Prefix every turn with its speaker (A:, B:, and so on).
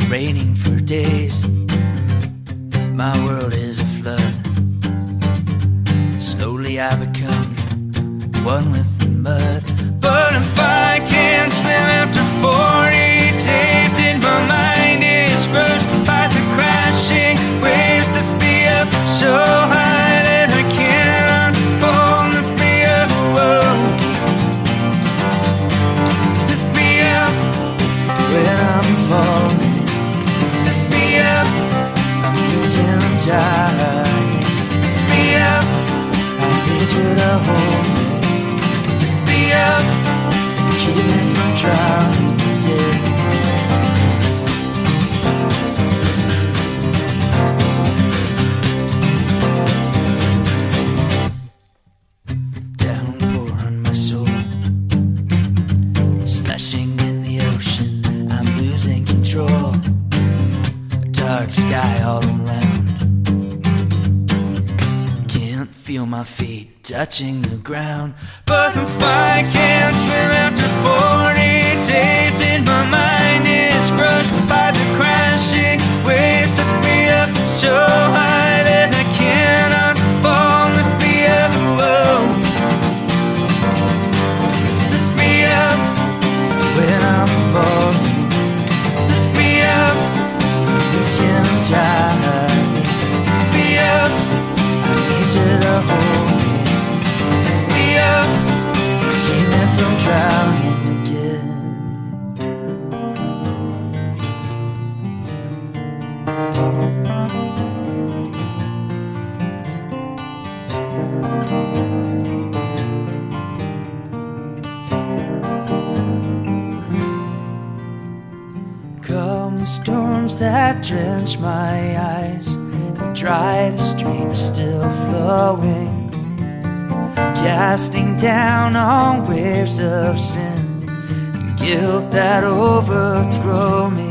A: raining for days. My world is a flood. Slowly I become one with the mud. But if I can't swim after 40 days, and my mind is crushed by the crashing waves, lift me up so high that I can't fall. Lift me up, whoa. Lift me up when I'm falling. Lift me up, I'm beginning to die. Lift me up, I need you to hold me. Lift me up, keep me from drowning again. Downpour on my soul, splashing in the ocean, I'm losing control. A dark sky all around, can't feel my feet touching the ground. But if I can't swim after 40 days, and my mind is crushed by the crashing waves, lift me up so high that I cannot fall. Lift me up, whoa. Lift me up when I'm falling. Lift me up, you can die. Lift me up, I need you to hold me. Lift me up, keep me from drowning again. Come storms that drench my eyes and dry the stream still flowing, casting down on waves of sin and guilt that overthrow me.